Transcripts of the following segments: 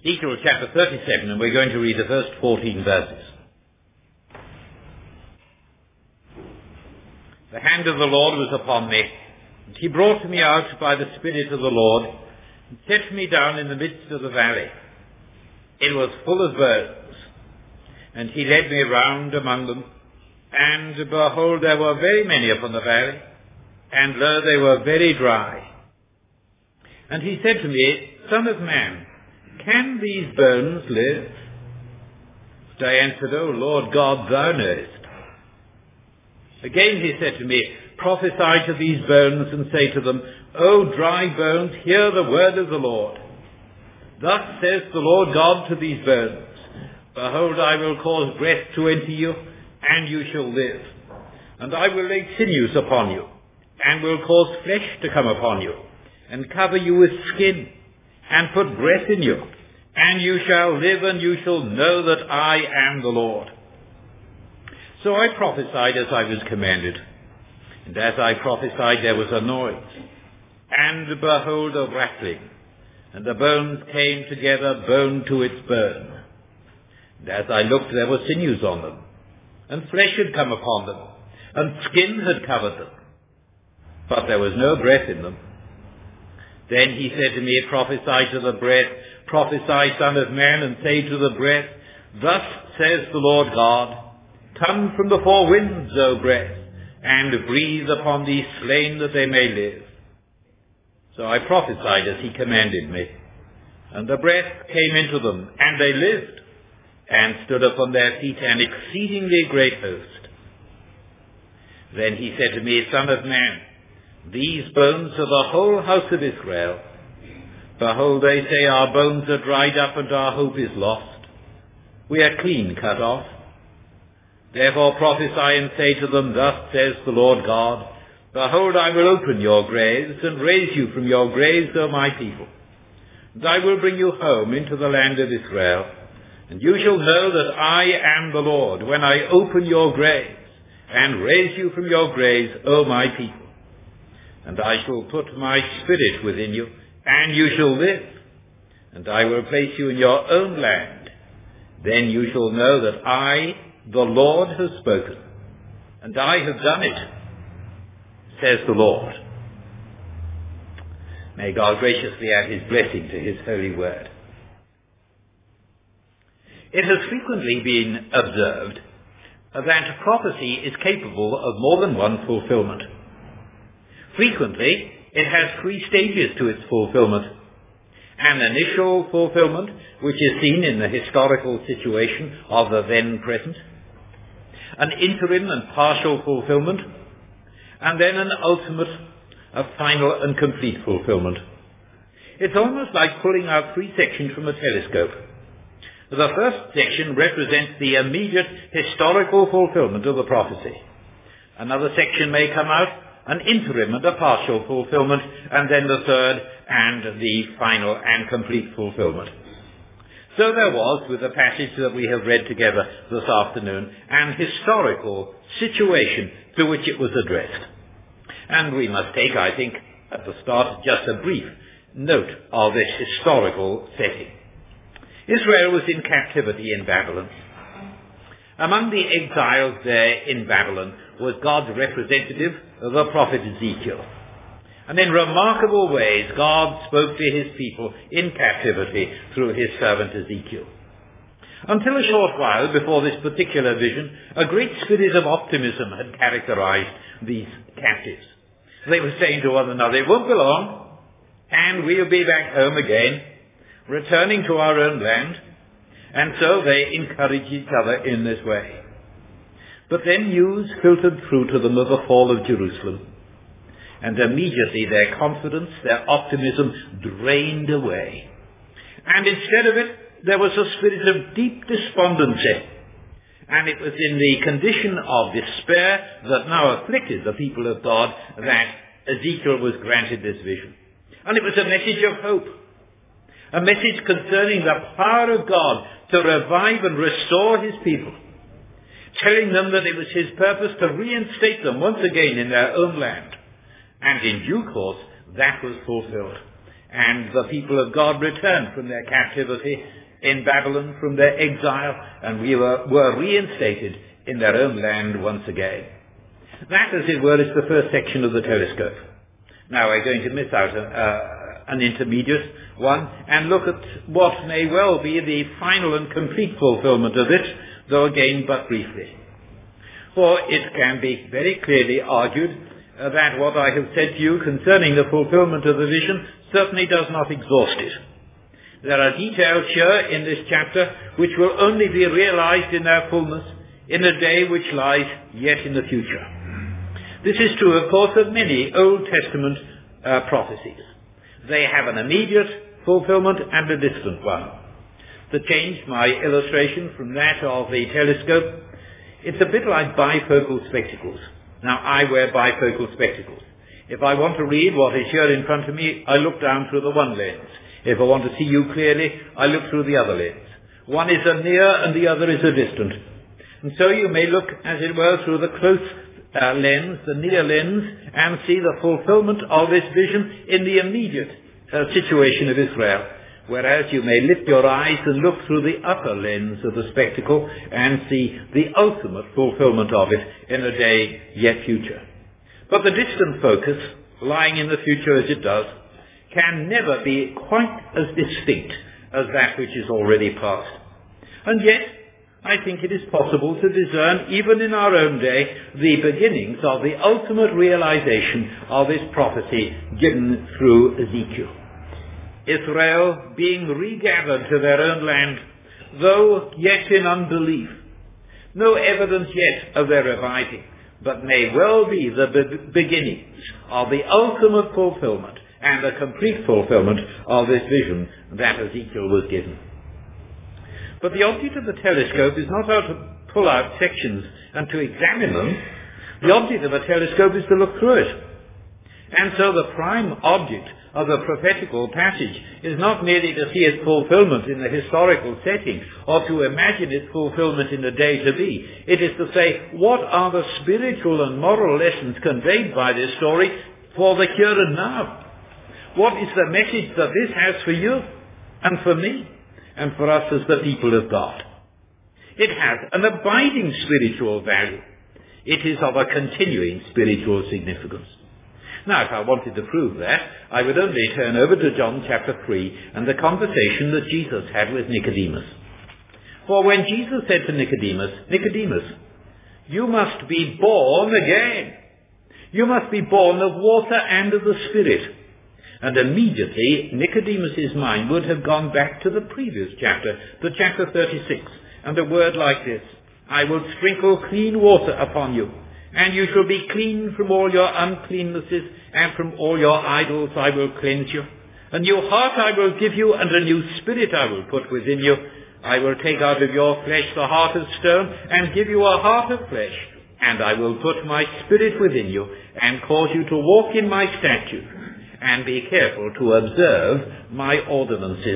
Ezekiel chapter 37, and we're going to read the first 14 verses. The hand of the Lord was upon me, and he brought me out by the Spirit of the Lord, and set me down in the midst of the valley. It was full of bones, and he led me round among them, and behold, there were very many upon the valley, and lo, they were very dry. And he said to me, Son of man, can these bones live? And I answered, O Lord God, thou knowest. Again he said to me, Prophesy to these bones, and say to them, O dry bones, hear the word of the Lord. Thus says the Lord God to these bones, Behold, I will cause breath to enter you, and you shall live. And I will lay sinews upon you, and will cause flesh to come upon you, and cover you with skin, and put breath in you, and you shall live, and you shall know that I am the Lord. So I prophesied as I was commanded, and as I prophesied there was a noise, and behold, a rattling, and the bones came together, bone to its bone. And as I looked, there were sinews on them, and flesh had come upon them, and skin had covered them, but there was no breath in them. Then he said to me, Prophesy to the breath, prophesy, Son of man, and say to the breath, Thus says the Lord God, Come from the four winds, O breath, and breathe upon these slain that they may live. So I prophesied as he commanded me, and the breath came into them, and they lived, and stood upon their feet, an exceedingly great host. Then he said to me, Son of man, these bones are the whole house of Israel. Behold, they say, Our bones are dried up, and our hope is lost. We are clean cut off. Therefore prophesy and say to them, Thus says the Lord God, Behold, I will open your graves, and raise you from your graves, O my people. And I will bring you home into the land of Israel. And you shall know that I am the Lord, when I open your graves, and raise you from your graves, O my people. And I shall put my spirit within you, and you shall live. And I will place you in your own land. Then you shall know that I, the Lord, have spoken, and I have done it, says the Lord. May God graciously add his blessing to his holy word. It has frequently been observed that prophecy is capable of more than one fulfillment. Frequently, it has three stages to its fulfillment. An initial fulfillment, which is seen in the historical situation of the then present, an interim and partial fulfillment, and then an ultimate, a final and complete fulfillment. It's almost like pulling out three sections from a telescope. The first section represents the immediate historical fulfillment of the prophecy. Another section may come out, an interim and a partial fulfillment, and then the third and the final and complete fulfillment. So there was, with the passage that we have read together this afternoon, an historical situation to which it was addressed. And we must take, I think, at the start, just a brief note of this historical setting. Israel was in captivity in Babylon. Among the exiles there in Babylon was God's representative, the prophet Ezekiel. And in remarkable ways, God spoke to his people in captivity through his servant Ezekiel. Until a short while before this particular vision, a great spirit of optimism had characterized these captives. They were saying to one another, it won't be long, and we'll be back home again, returning to our own land. And so they encouraged each other in this way. But then news filtered through to them of the fall of Jerusalem. And immediately their confidence, their optimism drained away. And instead of it, there was a spirit of deep despondency. And it was in the condition of despair that now afflicted the people of God that Ezekiel was granted this vision. And it was a message of hope. A message concerning the power of God to revive and restore his people. Telling them that it was his purpose to reinstate them once again in their own land. And in due course, that was fulfilled. and the people of God returned from their captivity in Babylon, from their exile, and we were reinstated in their own land once again. That, as it were, is the first section of the telescope. Now we're going to miss out an intermediate one and look at what may well be the final and complete fulfillment of it, though again but briefly. For it can be very clearly argued that what I have said to you concerning the fulfillment of the vision certainly does not exhaust it. There are details here in this chapter which will only be realized in their fullness in a day which lies yet in the future. This is true, of course, of many Old Testament prophecies. They have an immediate fulfillment and a distant one. To change my illustration from that of the telescope, it's a bit like bifocal spectacles. Now, I wear bifocal spectacles. If I want to read what is here in front of me, I look down through the one lens. If I want to see you clearly, I look through the other lens. One is a near and the other is a distant. And so you may look, as it were, through the close lens, the near lens, and see the fulfillment of this vision in the immediate situation of Israel. Whereas you may lift your eyes and look through the upper lens of the spectacle and see the ultimate fulfillment of it in a day yet future. But the distant focus, lying in the future as it does, can never be quite as distinct as that which is already past. And yet, I think it is possible to discern, even in our own day, the beginnings of the ultimate realization of this prophecy given through Ezekiel. Israel being regathered to their own land, though yet in unbelief. No evidence yet of their reviving, but may well be the beginnings of the ultimate fulfillment and the complete fulfillment of this vision that Ezekiel was given. But the object of the telescope is not to pull out sections and to examine them. The object of a telescope is to look through it. And so the prime object of the prophetical passage is not merely to see its fulfillment in the historical setting or to imagine its fulfillment in the day to be. It is to say, what are the spiritual and moral lessons conveyed by this story for the here and now? What is the message that this has for you and for me and for us as the people of God? It has an abiding spiritual value. It is of a continuing spiritual significance. Now, if I wanted to prove that, I would only turn over to John chapter 3 and the conversation that Jesus had with Nicodemus. For when Jesus said to Nicodemus, Nicodemus, you must be born again. You must be born of water and of the Spirit. And immediately Nicodemus's mind would have gone back to the previous chapter, to chapter 36, and a word like this, I will sprinkle clean water upon you, and you shall be clean from all your uncleannesses, and from all your idols I will cleanse you. A new heart I will give you, and a new spirit I will put within you. I will take out of your flesh the heart of stone, and give you a heart of flesh. And I will put my spirit within you, and cause you to walk in my statutes, and be careful to observe my ordinances.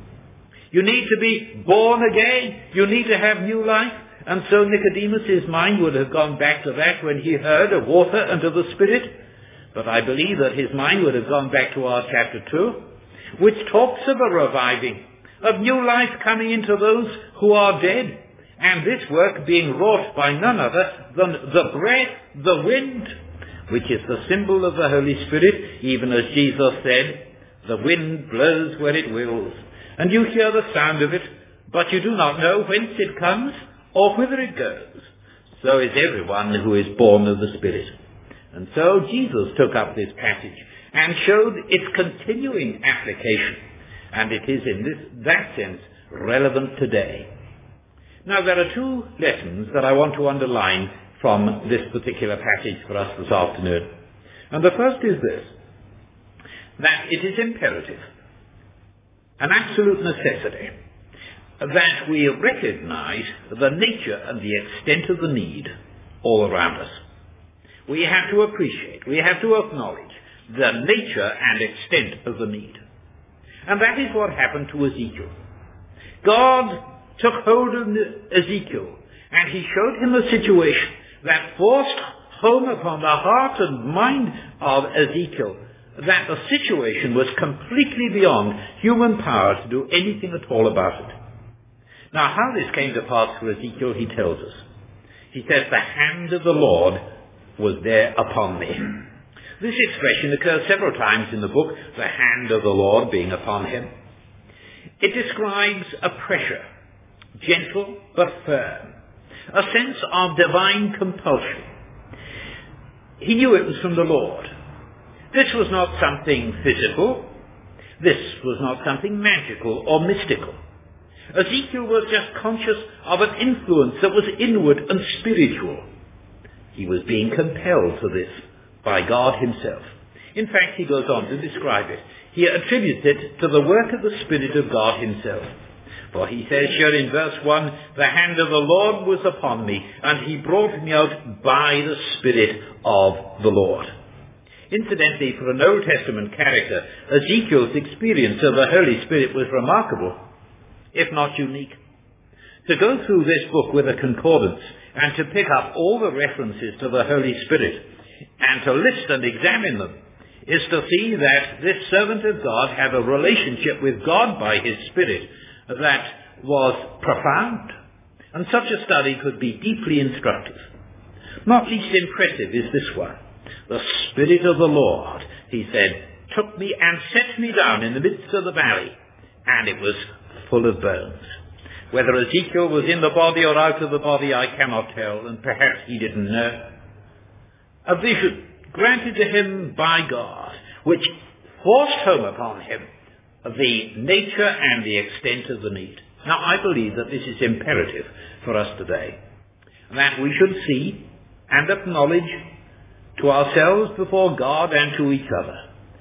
You need to be born again. You need to have new life. And so Nicodemus's mind would have gone back to that when he heard of water and of the Spirit. But I believe that his mind would have gone back to our chapter 2, which talks of a reviving, of new life coming into those who are dead. And this work being wrought by none other than the breath, the wind, which is the symbol of the Holy Spirit, even as Jesus said, the wind blows where it wills, and you hear the sound of it, but you do not know whence it comes or whither it goes. So is everyone who is born of the Spirit. And so Jesus took up this passage and showed its continuing application, and it is in that sense relevant today. Now there are two lessons that I want to underline from this particular passage for us this afternoon. And the first is this, that it is imperative, an absolute necessity, that we recognize the nature and the extent of the need all around us. We have to appreciate, we have to acknowledge the nature and extent of the need. And that is what happened to Ezekiel. God took hold of Ezekiel, and he showed him a situation that forced home upon the heart and mind of Ezekiel that the situation was completely beyond human power to do anything at all about it. Now, how this came to pass for Ezekiel, he tells us. He says, the hand of the Lord was there upon me. This expression occurs several times in the book, the hand of the Lord being upon him. It describes a pressure, gentle but firm, a sense of divine compulsion. He knew it was from the Lord. This was not something physical. This was not something magical or mystical. Ezekiel was just conscious of an influence that was inward and spiritual. He was being compelled to this by God himself. In fact, he goes on to describe it. He attributes it to the work of the Spirit of God himself. For he says here in verse 1, the hand of the Lord was upon me, and he brought me out by the Spirit of the Lord. Incidentally, for an Old Testament character, Ezekiel's experience of the Holy Spirit was remarkable, if not unique. To go through this book with a concordance and to pick up all the references to the Holy Spirit and to list and examine them is to see that this servant of God had a relationship with God by his Spirit that was profound. And such a study could be deeply instructive. Not least impressive is this one. The Spirit of the Lord, he said, took me and set me down in the midst of the valley, and it was full of bones. Whether Ezekiel was in the body or out of the body, I cannot tell, and perhaps he didn't know. A vision granted to him by God, which forced home upon him the nature and the extent of the need. Now, I believe that this is imperative for us today, that we should see and acknowledge to ourselves before God and to each other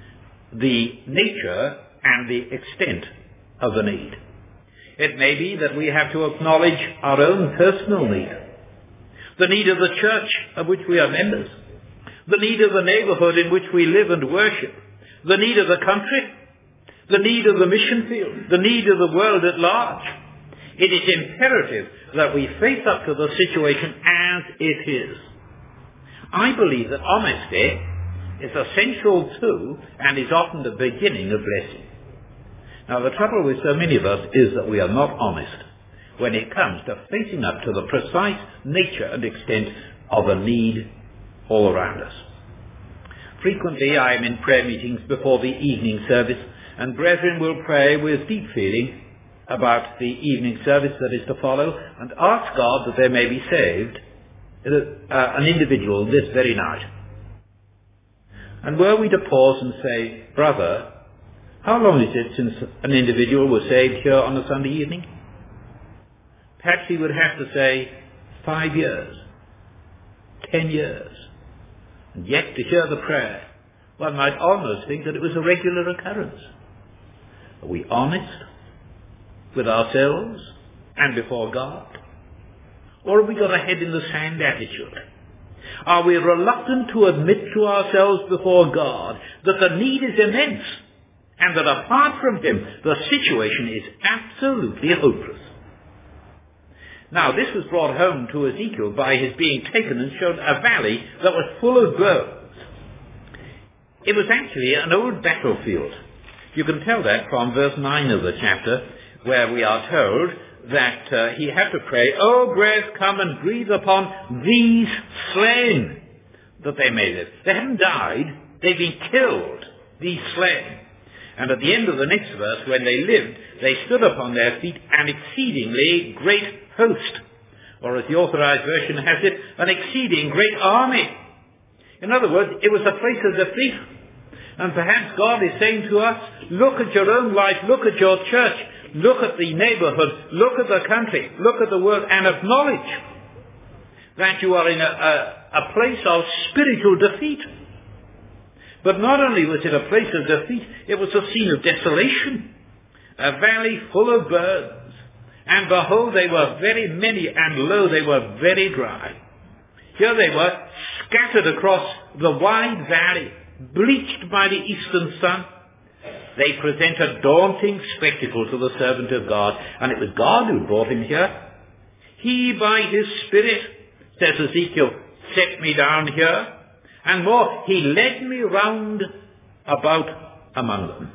the nature and the extent of the need. It may be that we have to acknowledge our own personal need, the need of the church of which we are members, the need of the neighborhood in which we live and worship, the need of the country, the need of the mission field, the need of the world at large. It is imperative that we face up to the situation as it is. I believe that honesty is essential to and is often the beginning of blessing. Now, the trouble with so many of us is that we are not honest when it comes to facing up to the precise nature and extent of a need all around us. Frequently, I am in prayer meetings before the evening service, and brethren will pray with deep feeling about the evening service that is to follow and ask God that there may be saved an individual this very night. And were we to pause and say, brother, how long is it since an individual was saved here on a Sunday evening? Perhaps he would have to say 5 years, 10 years. And yet to hear the prayer, one might almost think that it was a regular occurrence. Are we honest with ourselves and before God? Or have we got a head in the sand attitude? Are we reluctant to admit to ourselves before God that the need is immense and that apart from him the situation is absolutely hopeless? Now, this was brought home to Ezekiel by his being taken and shown a valley that was full of bones. It was actually an old battlefield. You can tell that from verse 9 of the chapter, where we are told that he had to pray, "O breath, come and breathe upon these slain, that they may live." They haven't died, they've been killed, these slain. And at the end of the next verse, when they lived, they stood upon their feet, an exceedingly great host. Or as the Authorized Version has it, an exceeding great army. In other words, it was a place of defeat. And perhaps God is saying to us, look at your own life, look at your church, look at the neighborhood, look at the country, look at the world, and acknowledge that you are in a place of spiritual defeat. But not only was it a place of defeat, it was a scene of desolation, a valley full of birds. And behold, they were very many, and lo, they were very dry. Here they were, scattered across the wide valley, bleached by the eastern sun. They present a daunting spectacle to the servant of God, and it was God who brought him here. He, by his Spirit, says Ezekiel, set me down here. And more, he led me round about among them.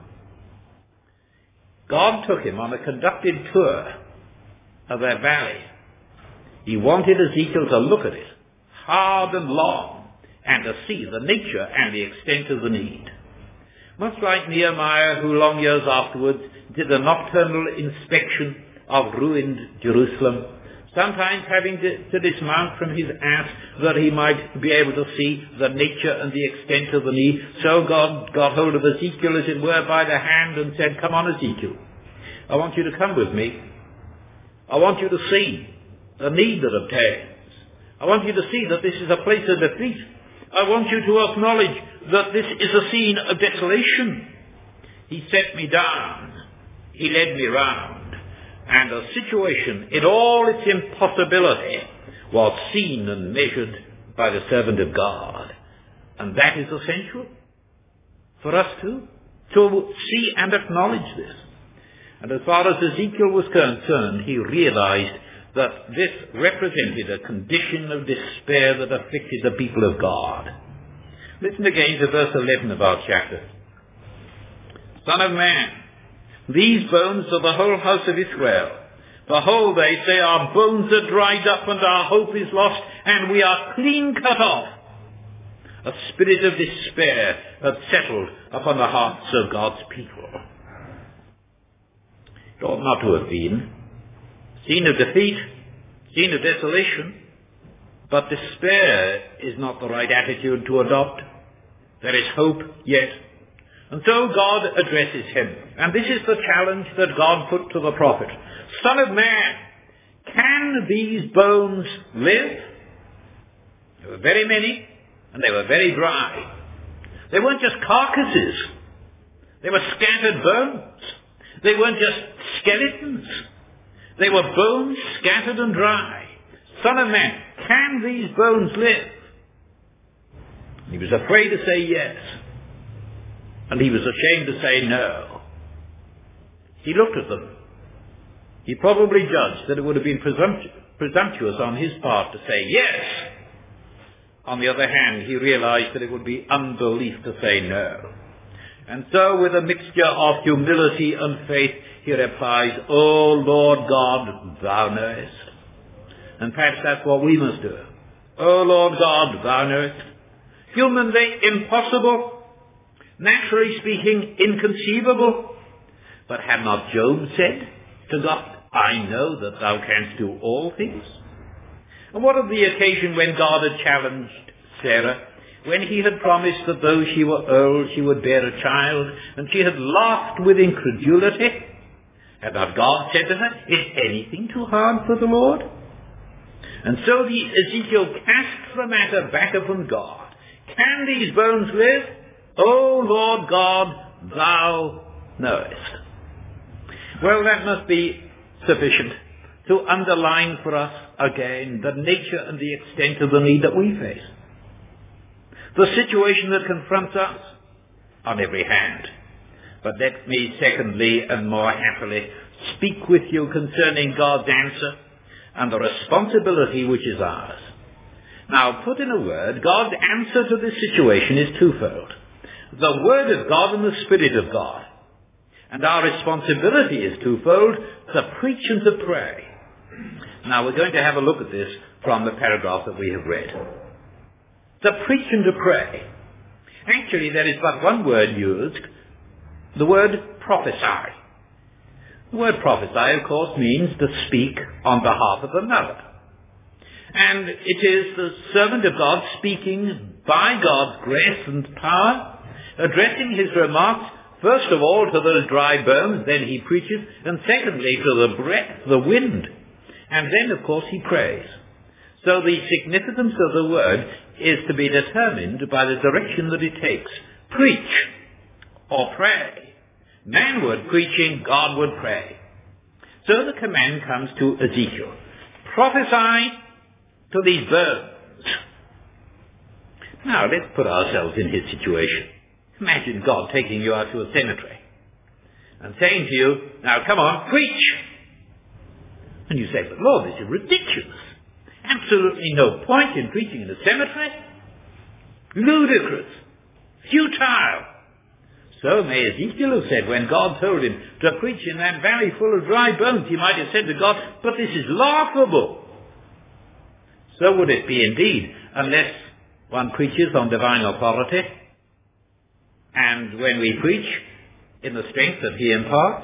God took him on a conducted tour of that valley. He wanted Ezekiel to look at it hard and long and to see the nature and the extent of the need. Much like Nehemiah, who long years afterwards did a nocturnal inspection of ruined Jerusalem, sometimes having to dismount from his ass that he might be able to see the nature and the extent of the need. So God got hold of Ezekiel, as it were, by the hand and said, "Come on, Ezekiel, I want you to come with me. I want you to see the need that obtains. I want you to see that this is a place of defeat. I want you to acknowledge that this is a scene of desolation." He set me down. He led me round. And the situation, in all its impossibility, was seen and measured by the servant of God. And that is essential for us too, to see and acknowledge this. And as far as Ezekiel was concerned, he realized that this represented a condition of despair that afflicted the people of God. Listen again to verse 11 of our chapter. "Son of man, these bones are the whole house of Israel. Behold, they say, our bones are dried up and our hope is lost, and we are clean cut off." A spirit of despair had settled upon the hearts of God's people. It ought not to have been. Scene of defeat, scene of desolation, but despair is not the right attitude to adopt. There is hope yet. And so God addresses him. And this is the challenge that God put to the prophet. "Son of man, can these bones live?" There were very many, and they were very dry. They weren't just carcasses. They were scattered bones. They weren't just skeletons. They were bones scattered and dry. "Son of man, can these bones live?" He was afraid to say yes. And he was ashamed to say no. He looked at them. He probably judged that it would have been presumptuous on his part to say yes. On the other hand, he realized that it would be unbelief to say no. And so, with a mixture of humility and faith, he replies, "O Lord God, thou knowest." And perhaps that's what we must do. "O Lord God, thou knowest." Humanly impossible, naturally speaking inconceivable. But had not Job said to God, "I know that thou canst do all things"? And what of the occasion when God had challenged Sarah, when he had promised that though she were old, she would bear a child, and she had laughed with incredulity? Had not God said to her, "Is anything too hard for the Lord?" And so Ezekiel casts the matter back upon God. "Can these bones live? O Lord God, thou knowest." Well, that must be sufficient to underline for us again the nature and the extent of the need that we face. The situation that confronts us on every hand. But let me secondly and more happily speak with you concerning God's answer and the responsibility which is ours. Now, put in a word, God's answer to this situation is twofold. The Word of God and the Spirit of God. And our responsibility is twofold, to preach and to pray. Now, we're going to have a look at this from the paragraph that we have read. To preach and to pray. Actually, there is but one word used, the word prophesy. The word prophesy, of course, means to speak on behalf of another. And it is the servant of God speaking by God's grace and power, addressing his remarks, first of all, to those dry bones, then he preaches, and secondly, to the breath, the wind. And then, of course, he prays. So the significance of the word is to be determined by the direction that it takes. Preach or pray. Manward preaching, Godward pray. So the command comes to Ezekiel. Prophesy to these bones. Now, let's put ourselves in his situation. Imagine God taking you out to a cemetery and saying to you, "Now come on, preach." And you say, "But Lord, this is ridiculous. Absolutely no point in preaching in a cemetery. Ludicrous. Futile. So may Ezekiel have said when God told him to preach in that valley full of dry bones. He might have said to God, but this is laughable. So would it be indeed, unless one preaches on divine authority, and when we preach in the strength that he imparts,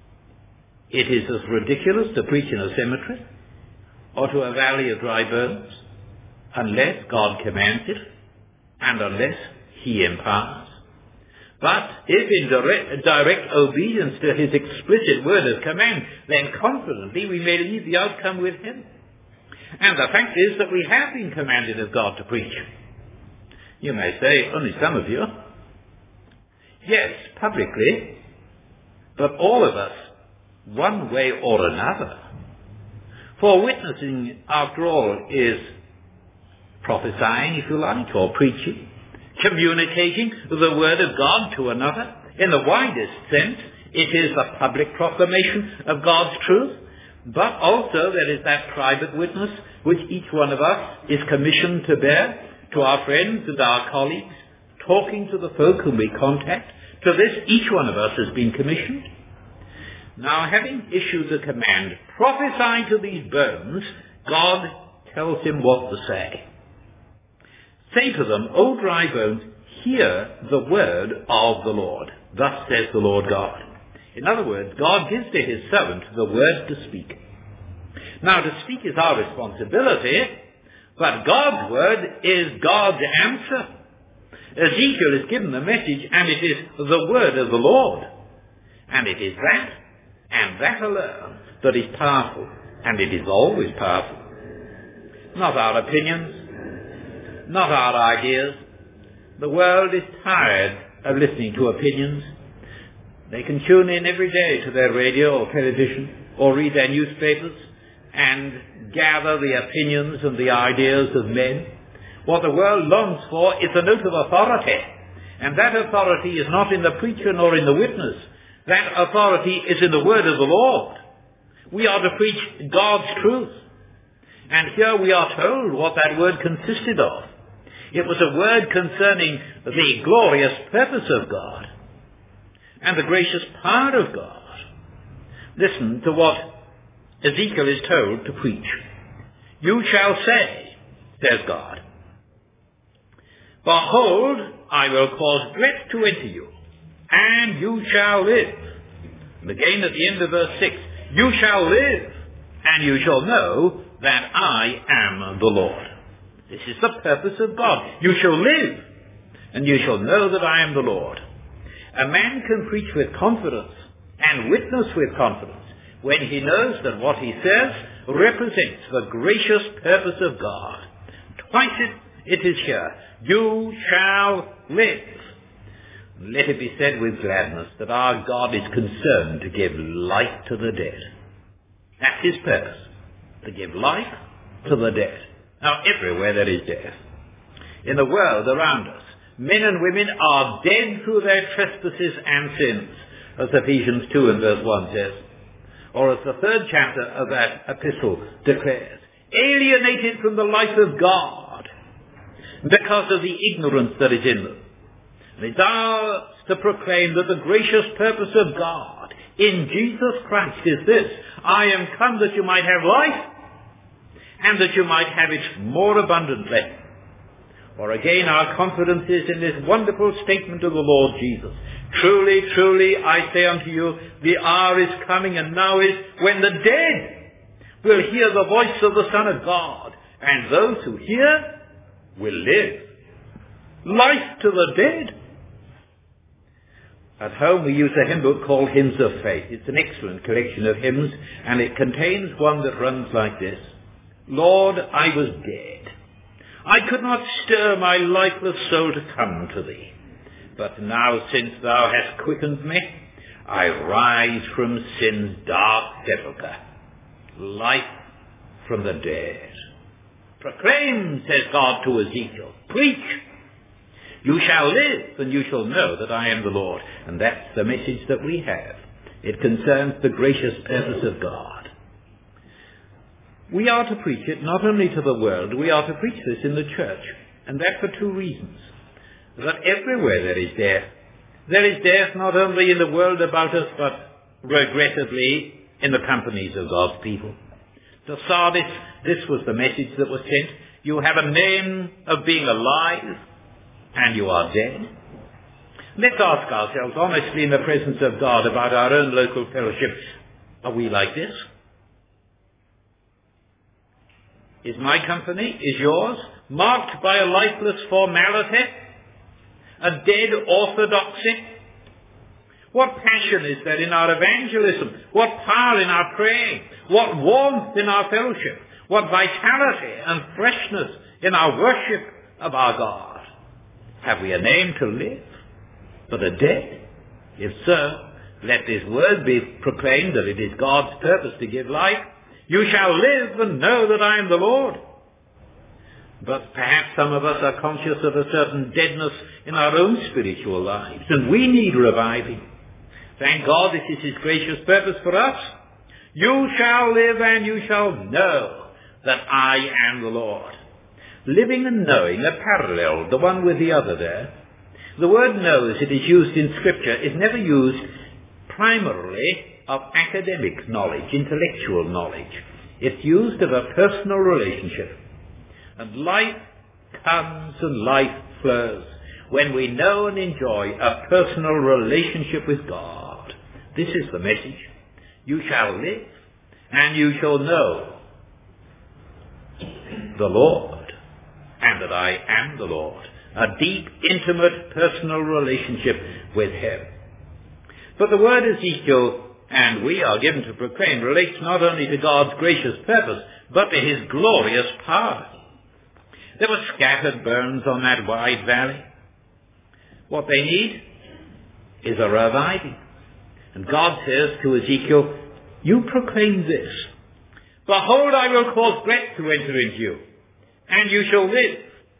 it is as ridiculous to preach in a cemetery or to a valley of dry bones, unless God commands it and unless he imparts. But if in direct obedience to his explicit word of command, then confidently we may leave the outcome with him. And the fact is that we have been commanded of God to preach. You may say, only some of you. Yes, publicly, but all of us, one way or another. For witnessing, after all, is prophesying, if you like, or preaching, communicating the word of God to another. In the widest sense, it is a public proclamation of God's truth, but also there is that private witness which each one of us is commissioned to bear to our friends and our colleagues, talking to the folk whom we contact. To this, each one of us has been commissioned. Now, having issued the command, prophesy to these bones, God tells him what to say. Say to them, O dry bones, hear the word of the Lord. Thus says the Lord God. In other words, God gives to his servant the word to speak. Now, to speak is our responsibility, but God's word is God's answer. Ezekiel is given the message, and it is the word of the Lord. And it is that, and that alone, that is powerful, and it is always powerful. Not our opinions, not our ideas. The world is tired of listening to opinions. They can tune in every day to their radio or television, or read their newspapers, and gather the opinions and the ideas of men. What the world longs for is a note of authority, and that authority is not in the preacher nor in the witness. That authority is in the word of the Lord. We are to preach God's truth, and here we are told what that word consisted of. It was a word concerning the glorious purpose of God and the gracious power of God. Listen to what Ezekiel is told to preach. You shall say, says God, behold, I will cause breath to enter you, and you shall live. And again at the end of verse 6, you shall live, and you shall know that I am the Lord. This is the purpose of God. You shall live, and you shall know that I am the Lord. A man can preach with confidence and witness with confidence when he knows that what he says represents the gracious purpose of God. Twice it is here, you shall live. Let it be said with gladness that our God is concerned to give life to the dead. That's his purpose, to give life to the dead. Now, everywhere there is death. In the world around us, men and women are dead through their trespasses and sins, as Ephesians 2 and verse 1 says, or as the third chapter of that epistle declares, alienated from the life of God because of the ignorance that is in them. And it's ours to proclaim that the gracious purpose of God in Jesus Christ is this: I am come that you might have life, and that you might have it more abundantly. For again, our confidence is in this wonderful statement of the Lord Jesus. Truly, truly, I say unto you, the hour is coming, and now is, when the dead will hear the voice of the Son of God, and those who hear will live. Life to the dead. At home we use a hymn book called Hymns of Faith. It's an excellent collection of hymns, and it contains one that runs like this. Lord, I was dead. I could not stir my lifeless soul to come to thee. But now, since thou hast quickened me, I rise from sin's dark sepulchre. Life from the dead. Proclaim, says God to Ezekiel. Preach. You shall live, and you shall know that I am the Lord. And that's the message that we have. It concerns the gracious purpose of God. We are to preach it not only to the world, we are to preach this in the church. And that for two reasons. That everywhere there is death, There is death not only in the world about us, but regrettably in the companies of God's people. To Sardis, this was the message that was sent. You have a name of being alive, and you are dead. Let's ask ourselves honestly in the presence of God about our own local fellowship. Are we like this? Is my company, is yours, marked by a lifeless formality? A dead orthodoxy? What passion is there in our evangelism? What power in our praying? What warmth in our fellowship? What vitality and freshness in our worship of our God? Have we a name to live, but are dead? If so, let this word be proclaimed that it is God's purpose to give life. You shall live and know that I am the Lord. But perhaps some of us are conscious of a certain deadness in our own spiritual lives, and we need reviving. Thank God this is His gracious purpose for us. You shall live and you shall know that I am the Lord. Living and knowing are parallel, the one with the other there. The word know, as it is used in Scripture, is never used primarily of academic knowledge, intellectual knowledge. It's used of a personal relationship. And life comes and life flows when we know and enjoy a personal relationship with God. This is the message. You shall live and you shall know the Lord, and that I am the Lord. A deep, intimate, personal relationship with Him. But the word Ezekiel, and we are given to proclaim, relates not only to God's gracious purpose, but to His glorious power. There were scattered bones on that wide valley. What they need is a reviving. And God says to Ezekiel, you proclaim this. Behold, I will cause breath to enter into you, and you shall live.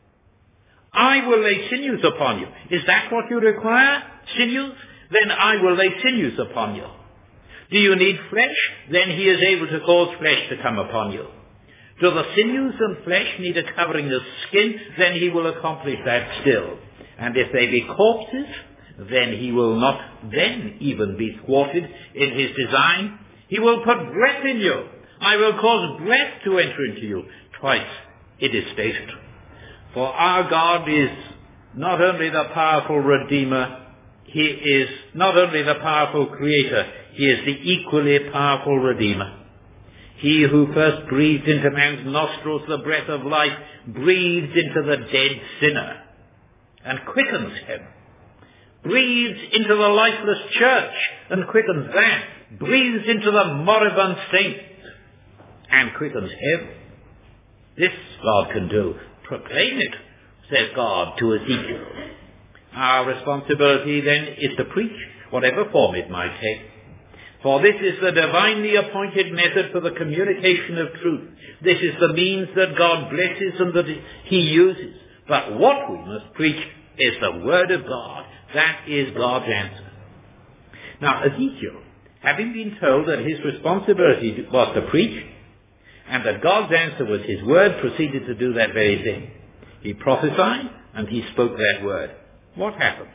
I will lay sinews upon you. Is that what you require? Sinews? Then I will lay sinews upon you. Do you need flesh? Then He is able to cause flesh to come upon you. Do the sinews and flesh need a covering of skin? Then He will accomplish that still. And if they be corpses, then He will not then even be thwarted in His design. He will put breath in you. I will cause breath to enter into you. Twice it is stated. For our God is not only the powerful Redeemer, He is not only the powerful Creator, He is the equally powerful Redeemer. He who first breathed into man's nostrils the breath of life, breathes into the dead sinner and quickens him. Breathes into the lifeless church and quickens that. Breathes into the moribund saint and quickens him. This God can do. Proclaim it, says God to Ezekiel. Our responsibility then is to preach, whatever form it might take. For this is the divinely appointed method for the communication of truth. This is the means that God blesses and that He uses. But what we must preach is the Word of God. That is God's answer. Now Ezekiel, having been told that his responsibility was to preach, and that God's answer was His Word, proceeded to do that very thing. He prophesied and he spoke that word. What happened?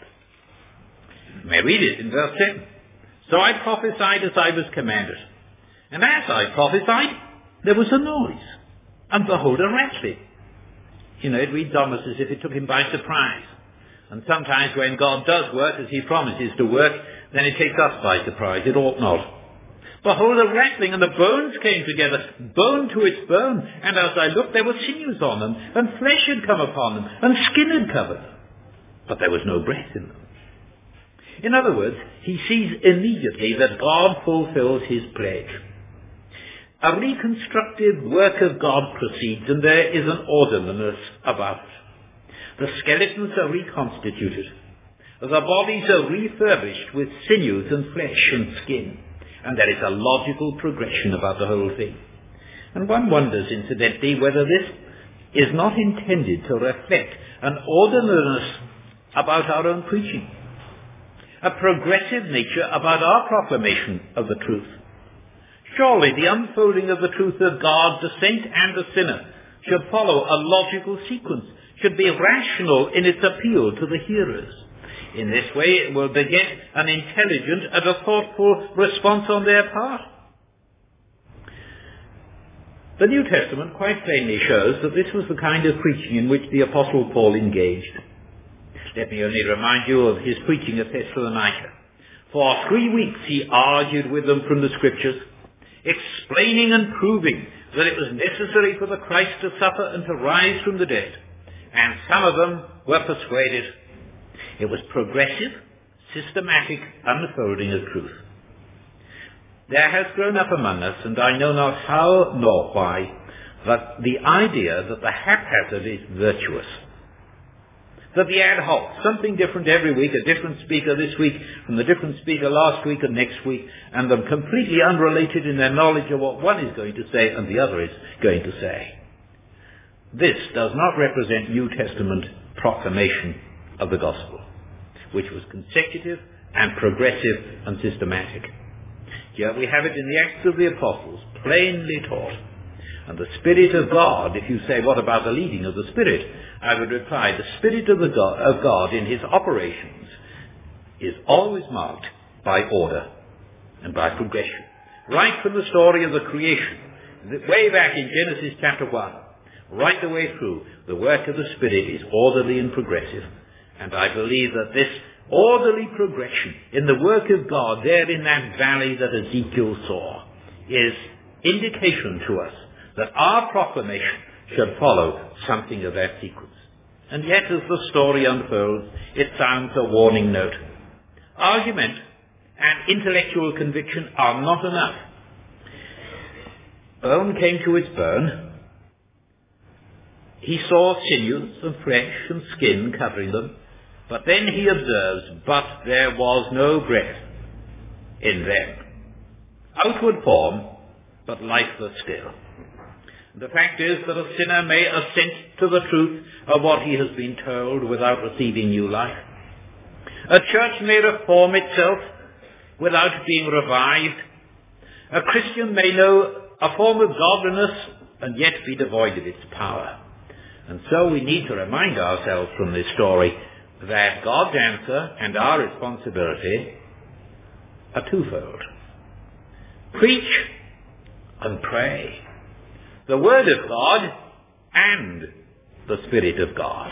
You may read it in verse 10. So I prophesied as I was commanded. And as I prophesied, there was a noise. And behold, a rattling. You know, it reads almost as if it took him by surprise. And sometimes when God does work as He promises to work, then it takes us by surprise. It ought not. Behold, a rattling, and the bones came together, bone to its bone. And as I looked, there were sinews on them, and flesh had come upon them, and skin had covered them. But there was no breath in them. In other words, he sees immediately that God fulfills His pledge. A reconstructive work of God proceeds, and there is an orderliness about it. The skeletons are reconstituted. The bodies are refurbished with sinews and flesh and skin. And there is a logical progression about the whole thing. And one wonders, incidentally, whether this is not intended to reflect an orderliness about our own preaching, a progressive nature about our proclamation of the truth. Surely the unfolding of the truth of God, the saint and the sinner, should follow a logical sequence, should be rational in its appeal to the hearers. In this way it will beget an intelligent and a thoughtful response on their part. The New Testament quite plainly shows that this was the kind of preaching in which the Apostle Paul engaged. Let me only remind you of his preaching at Thessalonica. For 3 weeks he argued with them from the Scriptures, explaining and proving that it was necessary for the Christ to suffer and to rise from the dead. And some of them were persuaded. It was progressive, systematic unfolding of truth. There has grown up among us, and I know not how nor why, that the idea that the haphazard is virtuous. That the ad hoc, something different every week, a different speaker this week from the different speaker last week and next week, and them completely unrelated in their knowledge of what one is going to say and the other is going to say. This does not represent New Testament proclamation of the gospel, which was consecutive and progressive and systematic. Here we have it in the Acts of the Apostles, plainly taught. And the Spirit of God, if you say, what about the leading of the Spirit? I would reply, the Spirit of God in his operations is always marked by order and by progression. Right from the story of the creation, way back in Genesis chapter 1, right the way through, the work of the Spirit is orderly and progressive. And I believe that this orderly progression in the work of God there in that valley that Ezekiel saw is indication to us that our proclamation should follow something of that sequence. And yet as the story unfolds, it sounds a warning note. Argument and intellectual conviction are not enough. Bone came to its bone. He saw sinews and flesh and skin covering them. But then he observes, but there was no breath in them. Outward form, but lifeless still. The fact is that a sinner may assent to the truth of what he has been told without receiving new life. A church may reform itself without being revived. A Christian may know a form of godliness and yet be devoid of its power. And so we need to remind ourselves from this story that God's answer and our responsibility are twofold. Preach and pray. The Word of God and the Spirit of God.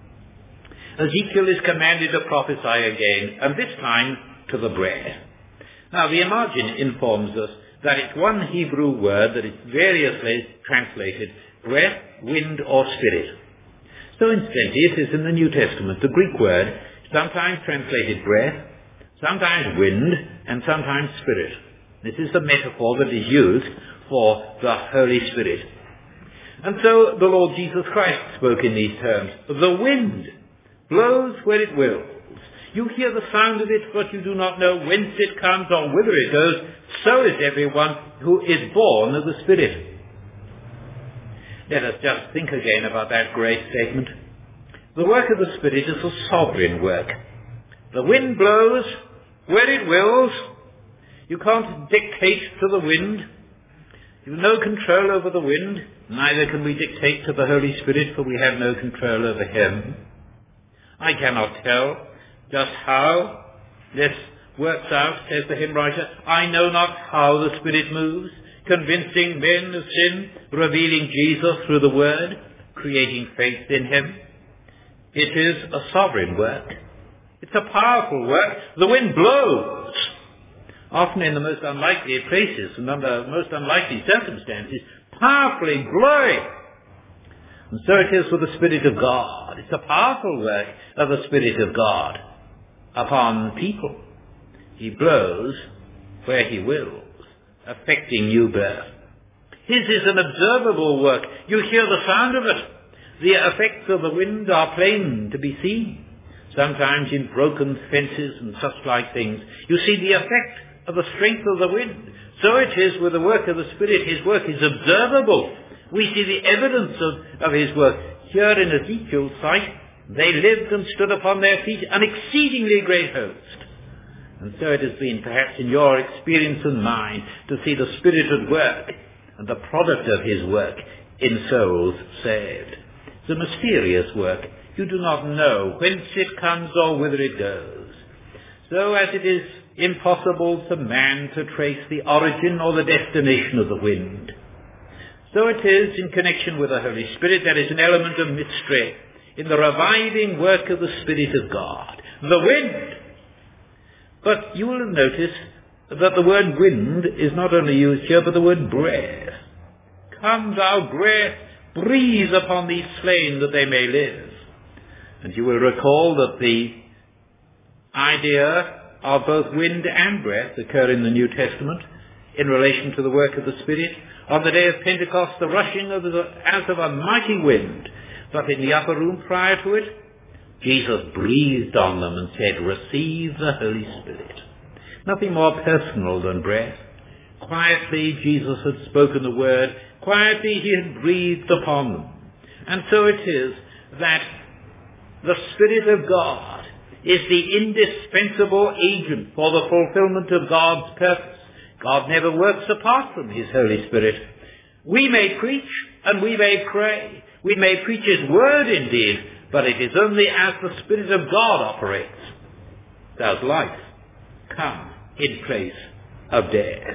Ezekiel is commanded to prophesy again, and this time to the bread. Now the margin informs us that it's one Hebrew word that is variously translated breath, wind, or spirit. So incidentally, it is in the New Testament, the Greek word, sometimes translated breath, sometimes wind, and sometimes spirit. This is the metaphor that is used for the Holy Spirit. And so the Lord Jesus Christ spoke in these terms. The wind blows where it wills. You hear the sound of it, but you do not know whence it comes or whither it goes. So is everyone who is born of the Spirit. Let us just think again about that great statement. The work of the Spirit is a sovereign work. The wind blows where it wills. You can't dictate to the wind. You have no control over the wind. Neither can we dictate to the Holy Spirit, for we have no control over him. I cannot tell just how this works out, says the hymn writer. I know not how the Spirit moves, convincing men of sin, revealing Jesus through the Word, creating faith in him. It is a sovereign work. It's a powerful work. The wind blows, often in the most unlikely places and under most unlikely circumstances, powerfully blowing. And so it is with the Spirit of God. It's a powerful work of the Spirit of God upon people. He blows where he wills, affecting new birth. His is an observable work. You hear the sound of it. The effects of the wind are plain to be seen. Sometimes in broken fences and such like things, you see the effect of the strength of the wind. So it is with the work of the Spirit. His work is observable. We see the evidence of his work. Here in Ezekiel's sight, they lived and stood upon their feet, an exceedingly great host. And so it has been perhaps in your experience and mine to see the Spirit at work and the product of his work in souls saved. It's a mysterious work. You do not know whence it comes or whither it goes. So as it is impossible for man to trace the origin or the destination of the wind, so it is in connection with the Holy Spirit. There is an element of mystery in the reviving work of the Spirit of God. The wind. But you will have noticed that the word wind is not only used here, but the word breath. Come thou breath, breathe upon these slain that they may live. And you will recall that the idea of both wind and breath occur in the New Testament in relation to the work of the Spirit. On the day of Pentecost, the rushing as of a mighty wind, but in the upper room prior to it, Jesus breathed on them and said, receive the Holy Spirit. Nothing more personal than breath. Quietly Jesus had spoken the word. Quietly he had breathed upon them. And so it is that the Spirit of God is the indispensable agent for the fulfillment of God's purpose. God never works apart from his Holy Spirit. We may preach and we may pray. We may preach his word indeed, but it is only as the Spirit of God operates does life come in place of death.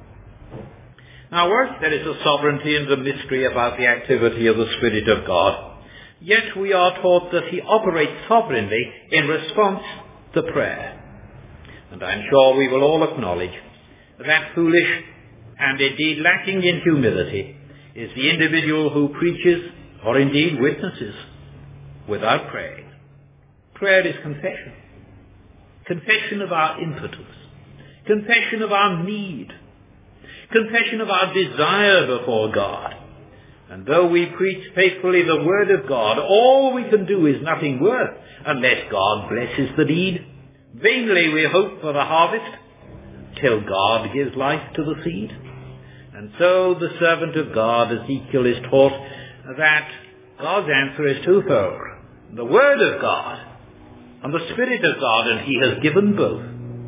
Now, whilst there is a sovereignty and a mystery about the activity of the Spirit of God, yet we are taught that he operates sovereignly in response to prayer. And I'm sure we will all acknowledge that foolish and indeed lacking in humility is the individual who preaches or indeed witnesses without praying. Prayer is confession. Confession of our impotence. Confession of our need. Confession of our desire before God. And though we preach faithfully the word of God, all we can do is nothing worth unless God blesses the deed. Vainly we hope for the harvest till God gives life to the seed. And so the servant of God, Ezekiel, is taught that God's answer is twofold. The Word of God and the Spirit of God, and he has given both.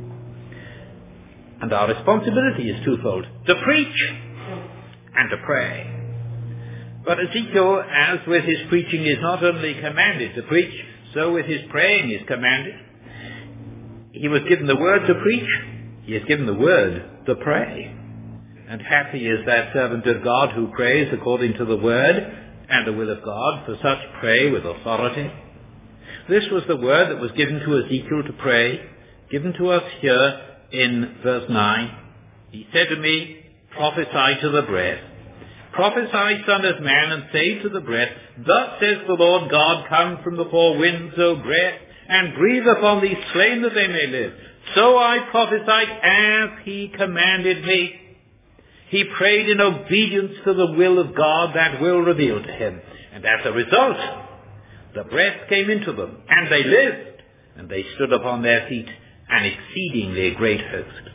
And our responsibility is twofold, to preach and to pray. But Ezekiel, as with his preaching, is not only commanded to preach, so with his praying is commanded. He was given the Word to preach. He is given the word to pray. And happy is that servant of God who prays according to the word and the will of God, for such pray with authority. This was the word that was given to Ezekiel to pray, given to us here in verse 9. He said to me, prophesy to the breath. Prophesy, son of man, and say to the breath, thus says the Lord God, come from the four winds, O breath, and breathe upon these slain that they may live. So I prophesied as he commanded me. He prayed in obedience to the will of God, that will revealed to him. And as a result, the breath came into them, and they lived, and they stood upon their feet, an exceedingly great host.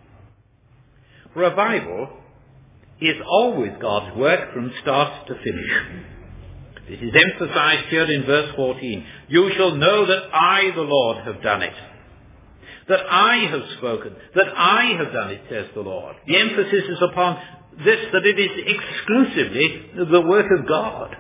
Revival is always God's work from start to finish. This is emphasized here in verse 14. You shall know that I, the Lord, have done it. That I have spoken, that I have done it, says the Lord. The emphasis is upon this, that it is exclusively the work of God.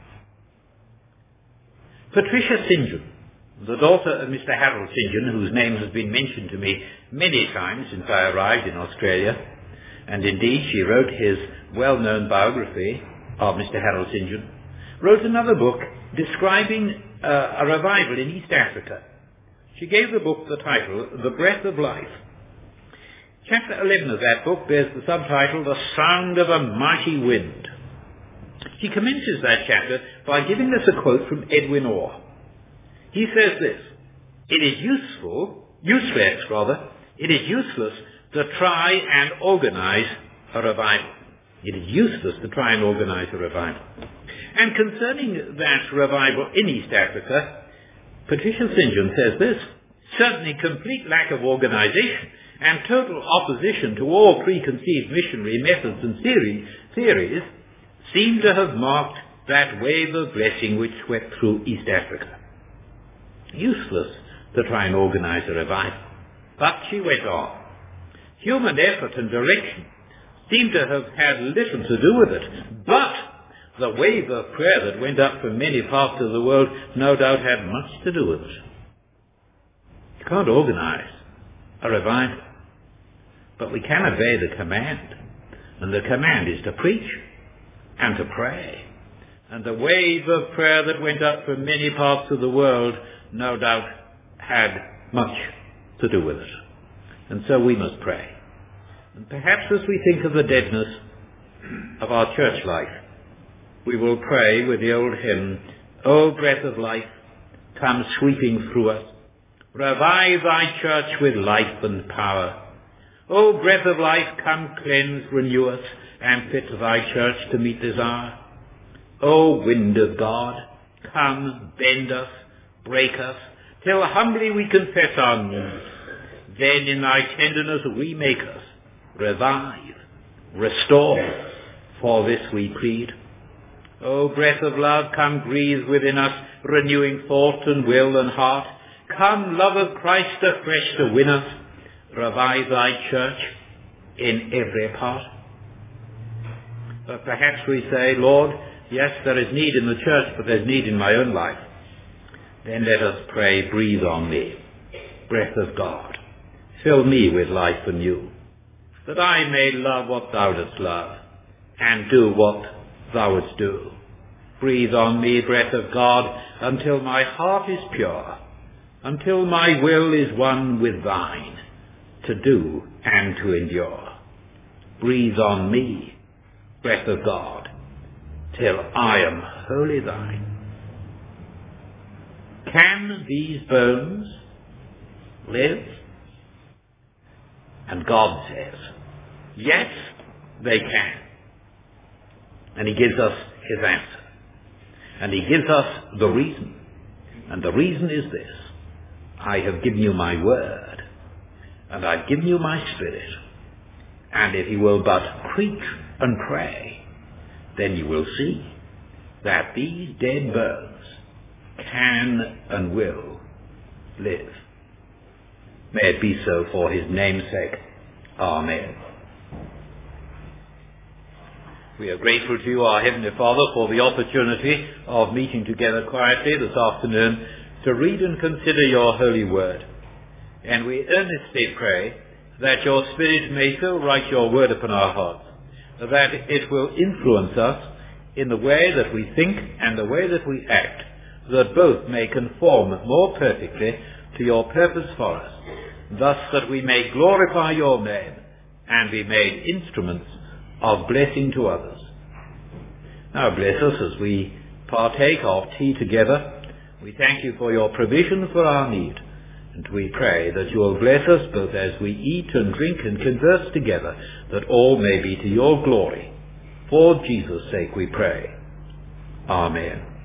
Patricia St. John, the daughter of Mr. Harold St. John, whose name has been mentioned to me many times since I arrived in Australia, and indeed she wrote his well-known biography of Mr. Harold St. John, wrote another book describing a revival in East Africa. She gave the book the title, The Breath of Life. Chapter 11 of that book bears the subtitle, The Sound of a Mighty Wind. She commences that chapter by giving us a quote from Edwin Orr. He says this, it is useless to try and organize a revival. It is useless to try and organize a revival. And concerning that revival in East Africa, Patricia St. John says this, certainly complete lack of organization and total opposition to all preconceived missionary methods and theories seem to have marked that wave of blessing which swept through East Africa. Useless to try and organize a revival. But she went on. Human effort and direction seem to have had little to do with it, but The wave of prayer that went up from many parts of the world no doubt had much to do with it. You can't organize a revival, but we can obey the command. And the command is to preach and to pray. And the wave of prayer that went up from many parts of the world no doubt had much to do with it. And so we must pray. And perhaps as we think of the deadness of our church life, we will pray with the old hymn, O breath of life, come sweeping through us. Revive thy church with life and power. O breath of life, come cleanse, renew us, and fit thy church to meet this hour. O wind of God, come bend us, break us, till humbly we confess our need. Then in thy tenderness remake us, revive, restore, for this we plead. O breath of love, come breathe within us, renewing thought and will and heart. Come, love of Christ, afresh to win us. Revive thy church in every part. But perhaps we say, Lord, yes, there is need in the church, but there's need in my own life. Then let us pray, breathe on me, breath of God. Fill me with life anew, that I may love what thou dost love, and do what thou wouldst do. Breathe on me, breath of God, until my heart is pure, until my will is one with thine, to do and to endure. Breathe on me, breath of God, till I am wholly thine. Can these bones live? And God says, yes, they can. And he gives us his answer. And he gives us the reason. And the reason is this: I have given you my word, and I've given you my spirit. And if you will but preach and pray, then you will see that these dead bones can and will live. May it be so for his name's sake. Amen. We are grateful to you, our Heavenly Father, for the opportunity of meeting together quietly this afternoon to read and consider your holy word. And we earnestly pray that your Spirit may so write your word upon our hearts, that it will influence us in the way that we think and the way that we act, that both may conform more perfectly to your purpose for us, thus that we may glorify your name and be made instruments of blessing to others. Now bless us as we partake of tea together. We thank you for your provision for our need, and we pray that you will bless us both as we eat and drink and converse together, that all may be to your glory. For Jesus' sake we pray. Amen.